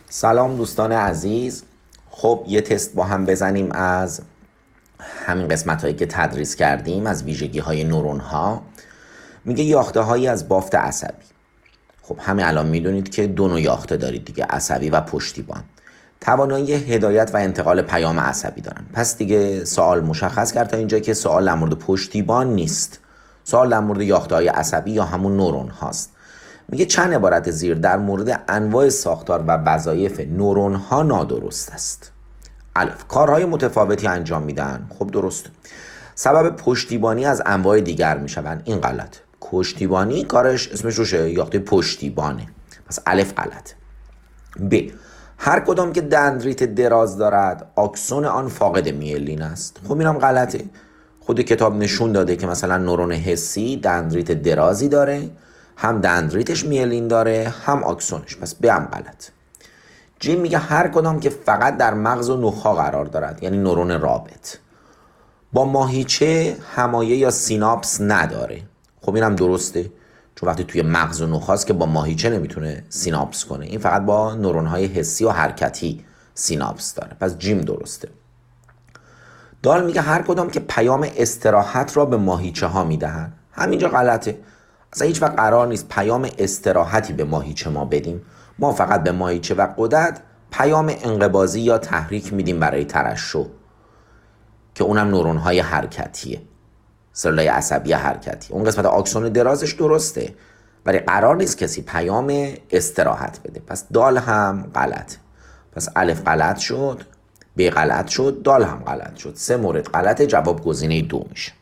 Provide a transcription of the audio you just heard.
سلام دوستان عزیز. خب یه تست با هم بزنیم از همین قسمت هایی که تدریس کردیم از ویژگی های نورون ها. میگه یاخته هایی از بافت عصبی. خب همین الان میدونید که دو نوع یاخته دارید دیگه، عصبی و پشتیبان. توانایی هدایت و انتقال پیام عصبی دارن. پس دیگه سوال مشخص کرد تا اینجا که سوال در مورد پشتیبان نیست، سوال در مورد یاخته های عصبی یا همون نورون هاست. میگه چند عبارت زیر در مورد انواع ساختار و وظایف نورون ها نادرست است. الف، کارهای متفاوتی انجام میدن. خب درست. سبب پشتیبانی از انواع دیگر میشوند. این غلط. پشتیبانی کارش اسمش روشه، یاخته پشتیبانه. پس الف غلط. ب، هر کدام که دندریت دراز دارد آکسون آن فاقد میلین است. خب اینم غلطه. خود کتاب نشون داده که مثلا نورون حسی دندریت درازی داره، هم دندریتش میلین داره هم آکسونش، پس به هم غلط. جی میگه هر کدام که فقط در مغز و نخاع قرار دارد، یعنی نورون رابط، با ماهیچه همایه یا سیناپس نداره. خب اینم درسته، چون وقتی توی مغز و نخاست که با ماهیچه نمیتونه سیناپس کنه، این فقط با نورون‌های حسی و حرکتی سیناپس داره، پس جیم درسته. دال میگه هر کدام که پیام استراحت را به ماهیچه ها میدهن. همینجا غلطه. اصلا هیچ وقت قرار نیست پیام استراحتی به ماهیچه ما بدیم. ما فقط به ماهیچه و غدد پیام انقباضی یا تحریک میدیم برای ترشح، که اونم نورون‌های حرکتیه، سلولای عصبی حرکتی. اون قسمت آکسون درازش درسته، ولی قرار نیست کسی پیام استراحت بده. پس دال هم غلط. پس الف غلط شد، ب غلط شد، دال هم غلط شد. 3 مورد غلطه. جواب گزینه 2 میشه.